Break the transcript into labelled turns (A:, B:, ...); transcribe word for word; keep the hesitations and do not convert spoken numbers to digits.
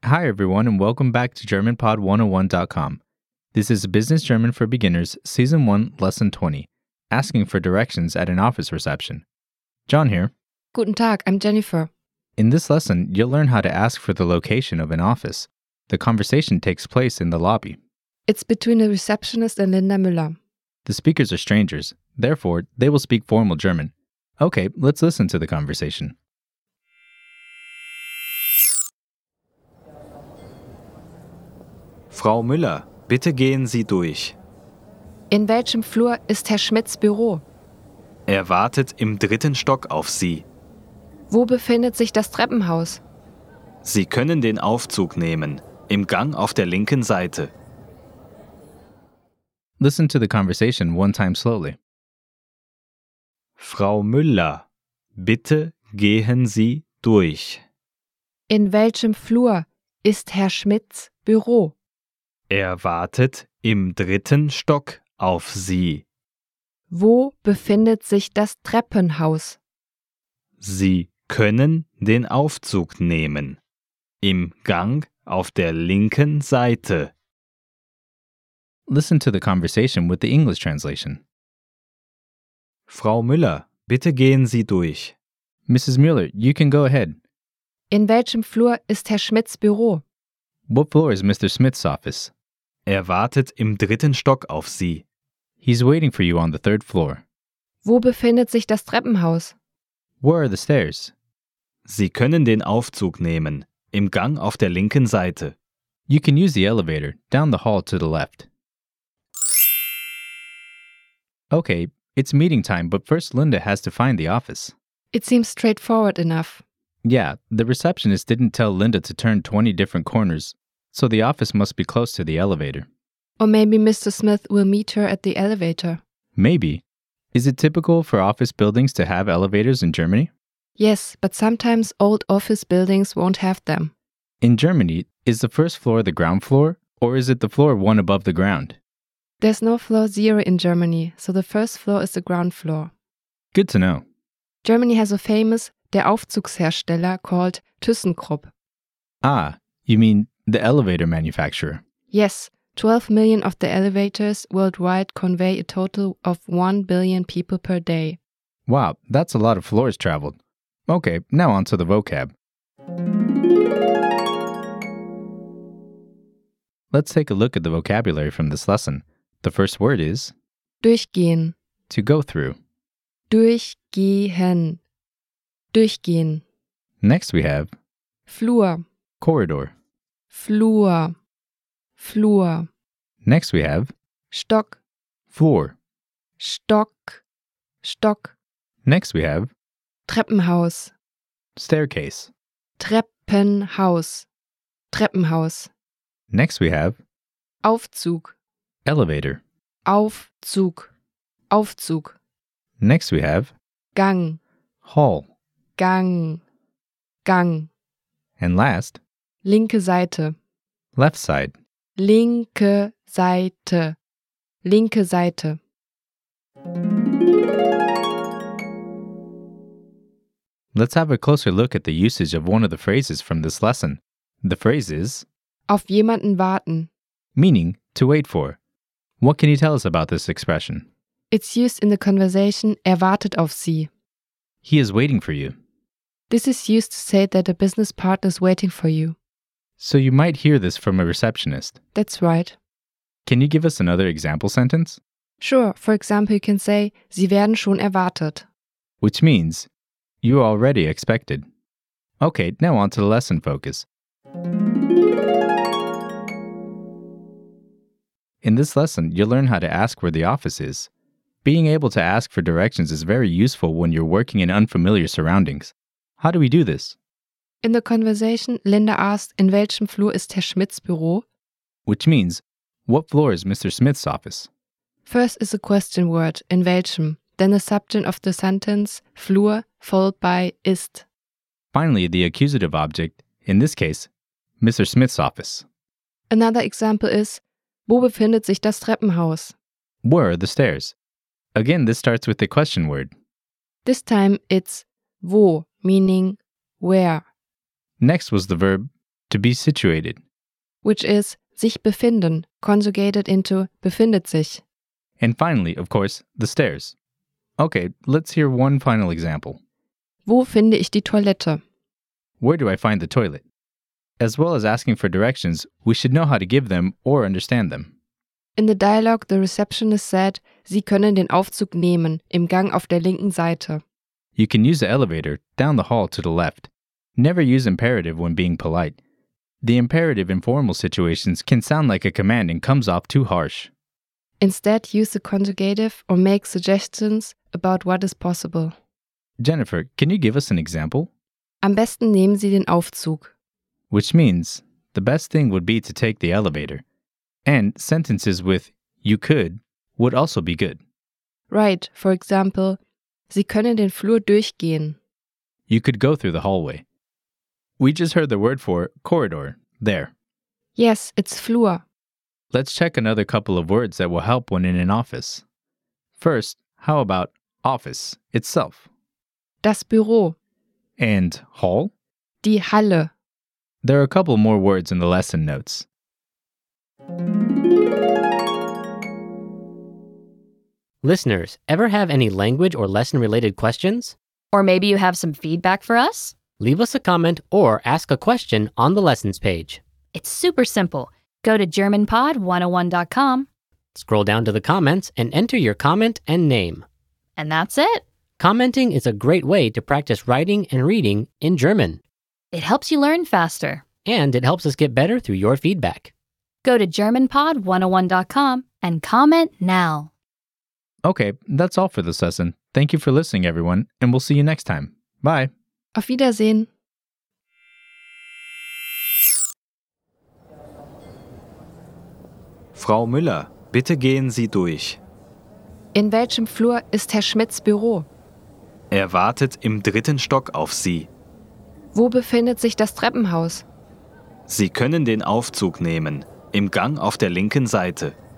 A: Hi, everyone, and welcome back to German Pod one oh one dot com. This is Business German for Beginners, Season one, Lesson twenty, Asking for Directions at an Office Reception. John here.
B: Guten Tag, I'm Jennifer.
A: In this lesson, you'll learn how to ask for the location of an office. The conversation takes place in the lobby.
B: It's between a receptionist and Linda Müller.
A: The speakers are strangers, therefore, they will speak formal German. Okay, let's listen to the conversation.
C: Frau Müller, bitte gehen Sie durch.
B: In welchem Flur ist Herr Schmidts Büro?
C: Er wartet im dritten Stock auf Sie.
B: Wo befindet sich das Treppenhaus?
C: Sie können den Aufzug nehmen, im Gang auf der linken Seite.
A: Listen to the conversation one time slowly.
C: Frau Müller, bitte gehen Sie durch.
B: In welchem Flur ist Herr Schmidts Büro?
C: Er wartet im dritten Stock auf Sie.
B: Wo befindet sich das Treppenhaus?
C: Sie können den Aufzug nehmen, im Gang auf der linken Seite.
A: Listen to the conversation with the English translation.
C: Frau Müller, bitte gehen Sie durch.
A: Missus Müller, you can go ahead.
B: In welchem Flur ist Herr Schmidts Büro?
A: What floor is Mister Smith's office?
C: Er wartet im dritten Stock auf Sie.
A: He's waiting for you on the third floor.
B: Wo befindet sich das Treppenhaus?
A: Where are the stairs?
C: Sie können den Aufzug nehmen, im Gang auf der linken Seite.
A: You can use the elevator, down the hall to the left. Okay, it's meeting time, but first Linda has to find the office.
B: It seems straightforward enough.
A: Yeah, the receptionist didn't tell Linda to turn twenty different corners, so the office must be close to the elevator.
B: Or maybe Mister Smith will meet her at the elevator.
A: Maybe. Is it typical for office buildings to have elevators in Germany?
B: Yes, but sometimes old office buildings won't have them.
A: In Germany, is the first floor the ground floor, or is it the floor one above the ground?
B: There's no floor zero in Germany, so the first floor is the ground floor.
A: Good to know.
B: Germany has a famous der Aufzugshersteller called ThyssenKrupp.
A: Ah, you mean the elevator manufacturer.
B: Yes, twelve million of the elevators worldwide convey a total of one billion people per day.
A: Wow, that's a lot of floors traveled. Okay, now on to the vocab. Let's take a look at the vocabulary from this lesson. The first word is
B: Durchgehen.
A: to go through.
B: Durchgehen. Durchgehen.
A: Next we have
B: Flur.
A: corridor.
B: Flur. Flur.
A: Next we have
B: Stock.
A: floor.
B: Stock. Stock.
A: Next we have
B: Treppenhaus.
A: staircase.
B: Treppenhaus. Treppenhaus.
A: Next we have
B: Aufzug.
A: elevator.
B: Aufzug. Aufzug.
A: Next we have
B: Gang.
A: hall.
B: Gang. Gang.
A: And last,
B: Linke Seite.
A: left side.
B: Linke Seite. Linke Seite.
A: Let's have a closer look at the usage of one of the phrases from this lesson. The phrase is
B: Auf jemanden warten.
A: meaning to wait for. What can you tell us about this expression?
B: It's used in the conversation Er wartet auf Sie.
A: He is waiting for you.
B: This is used to say that a business partner is waiting for you.
A: So you might hear this from a receptionist.
B: That's right.
A: Can you give us another example sentence?
B: Sure, for example, you can say Sie werden schon erwartet.
A: Which means you are already expected. Okay, now on to the lesson focus. In this lesson, you'll learn how to ask where the office is. Being able to ask for directions is very useful when you're working in unfamiliar surroundings. How do we do this?
B: In the conversation, Linda asked, in welchem Flur ist Herr Schmidts Büro?
A: Which means, what floor is Mister Smith's office?
B: First is a question word, in welchem, then the subject of the sentence, Flur, followed by ist.
A: Finally, the accusative object, in this case, Mister Smith's office.
B: Another example is, wo befindet sich das Treppenhaus?
A: Where are the stairs? Again, this starts with the question word.
B: This time it's wo, meaning where.
A: Next was the verb to be situated.
B: which is sich befinden, conjugated into befindet sich.
A: And finally, of course, the stairs. Okay, let's hear one final example.
B: Wo finde ich die Toilette?
A: Where do I find the toilet? As well as asking for directions, we should know how to give them or understand them.
B: In the dialogue, the receptionist said, Sie können den Aufzug nehmen, im Gang auf der linken Seite.
A: You can use the elevator down the hall to the left. Never use imperative when being polite. The imperative in formal situations can sound like a command and comes off too harsh.
B: Instead, use the conjugative or make suggestions about what is possible.
A: Jennifer, can you give us an example?
B: Am besten nehmen Sie den Aufzug.
A: Which means the best thing would be to take the elevator. And sentences with you could would also be good.
B: Right, for example, Sie können den Flur durchgehen.
A: You could go through the hallway. We just heard the word for corridor there.
B: Yes, it's Flur.
A: Let's check another couple of words that will help when in an office. First, how about office itself?
B: Das Büro.
A: And hall?
B: Die Halle.
A: There are a couple more words in the lesson notes.
D: Listeners, ever have any language or lesson-related questions?
E: Or maybe you have some feedback for us?
D: Leave us a comment or ask a question on the lessons page.
E: It's super simple. Go to German Pod one oh one dot com.
D: Scroll down to the comments and enter your comment and name.
E: And that's it.
D: Commenting is a great way to practice writing and reading in German.
E: It helps you learn faster.
D: And it helps us get better through your feedback.
E: Go to German Pod one oh one dot com and comment now.
A: Okay, that's all for this lesson. Thank you for listening, everyone, and we'll see you next time. Bye.
B: Auf Wiedersehen.
C: Frau Müller, bitte gehen Sie durch.
B: In welchem Flur ist Herr Schmidts Büro?
C: Er wartet im dritten Stock auf Sie.
B: Wo befindet sich das Treppenhaus?
C: Sie können den Aufzug nehmen, im Gang auf der linken Seite.